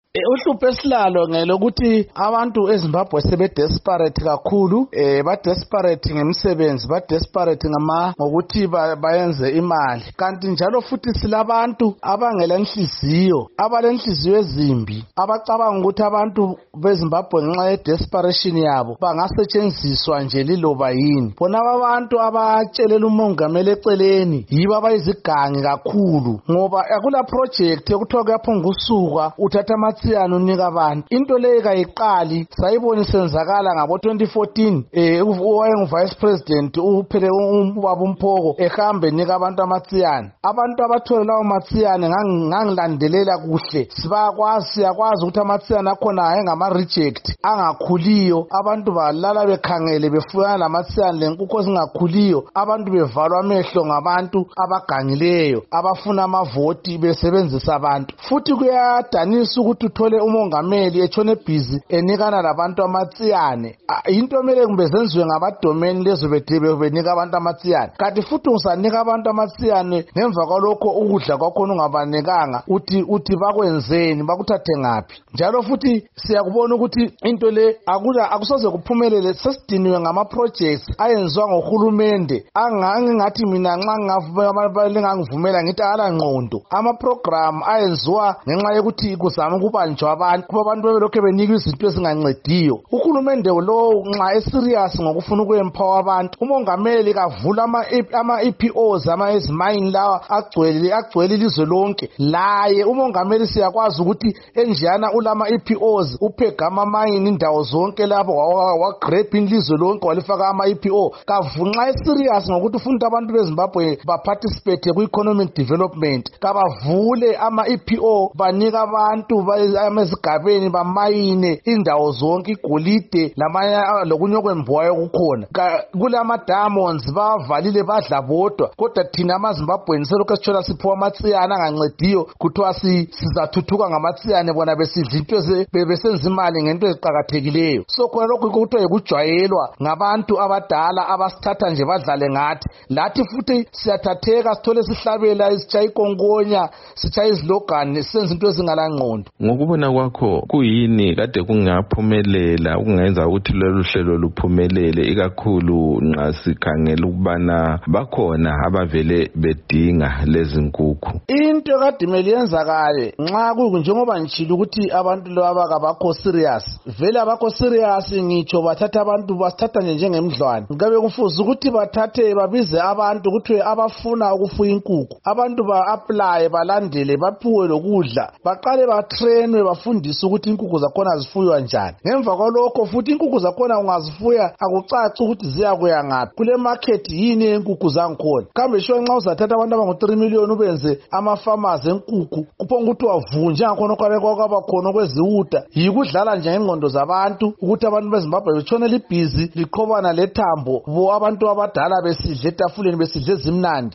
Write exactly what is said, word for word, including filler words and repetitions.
Uhlupho esilalo ngelokuthi abantu eZimbabwe sebe desperate kakhulu, eh ba desperate ngemisebenzi, ba desperate ngama ngokuthi bayenze imali. Kanti njalo futhi silabantu abangela inhliziyo, abalenhliziyo ezimbi, abacabanga ukuthi abantu beZimbabwe ngenxa ye desperation yabo bangasetshenziswa nje liloba yini. Bona abantu abatshelela umongameli eceleni yibo abayizigangi kakhulu, ngoba akula project ekuthiwa kuyaphonga usuka uthatha amatsiyano unika abantu. Into leyo kayiqali sayibona isenzakala ngabo twenty fourteen, eh owayengu vice president uphele ubaba uMphoko ehambe enika abantu amatsiyano. Abantu abathola lawo matsiyane ngangilandelela kuhle, sibakwazi siyakwazi ukuthi amatsiyane akhona ayengama reject angakhuliyo, abantu balala bekhangele befuna lamatsiyane lenkukho zingakhuliyo, abantu bevalwa amehlo ngabantu abagangileyo abafuna amavoti besebenzisa abantu. Futhi kuyadanisa ukuthi uthole umongameli etshone busy enikana labantu amatsiyane. Into emele kumbe zenziwe ngabadomeni lezo benika abantu amatsiyane. Kanti futhi usanika abantu amatsiyane ngemva kwalokho ukudla kwakho ungabanikanga, uthi uthi bakwenzeni, bakuthathe ngaphi? Njalo futhi siyakubona ukuthi into le akula akusoze kuphumelele. Sesidiniwe ngama projects ayenziwa ngohulumende angangathi mina nxa ngingavumela ngithi ala ngqondo. Ama program ayenziwa ngenxa yokuthi kuzama ukubanjwa abantu kuba abantu bebelokhe benikwa izinto ezingancediyo. Uhulumende lo nxa eserious ngokufuna ukuyempower abantu, umongameli kavula ama ama E P Os ama ezimine lawa agcwele agcwele ilizwe lonke. Laye umongameli siyakwazi ukuthi enjana ulama E P Os uphegama mine indawo zonke lapho wa grab ilizwe lonke walifaka ama E P O. Kavunqa eserious ngokuthi ufuna abantu beZimbabwe ba participate ku economic development, kabavule ama E P O banika abantu amezigabeni bamayine indawo zonke igolide lamanye lokunye okwemboya okukhona. Kulama diamonds bavalile badla bodwa, kodwa thina amaZimbabweni selokho sithola siphiwa amatsiyana angancediyo kuthiwa sizathuthuka ngamatsiyane bona besidla into besenza imali ngento eziqhakathekileyo. So khona lokho kuthiwa yikujwayelwa ngabantu abadala abasithatha nje badlale ngathi. Lathi futhi siyathatheka sithole sihlabela isitshayi konkonya sitshayi izilogani senza into ezingala ngqondo. Ngokubona kwakho kuyini kade kungaphumelela ukungenza ukuthi lolu hlelo luphumelele, ikakhulu nxa sikhangela ukubana bakhona abavele bedinga lezi nkukhu? Into kade mele yenzakale nxa kunjengoba ngitshilo ukuthi abantu laba kabakho serious, vele abakho serious, ngitsho bathatha abantu basithatha nje njengemdlwane. Ngabe kufuze ukuthi bathathe babize abantu ukuthi abafuna ukufuya inkukhu, abantu ba apply balandele baphiwe lokudla, baqale batrainwe bafundiswe ukuthi inkukhu zakhona zifuywa njani. Ngemva kwalokho futhi inkukhu zakhona ungazifuya akucaci ukuthi ziyakuya ngaphi, kule market yini inkukhu zangikhona. Kambe sho nxa uzathatha abantu abangu three million ubenze ama farmers enkukhu, kuphonga ukuthi wavunja ngakhona kwale kwaba khona kweziwuda, yikudlala nje ngengqondo zabantu ukuthi abantu beZimbabwe betshone libhizi liqhobana lethambo bo abantu abadala besidle etafuleni besidle ezimnandi.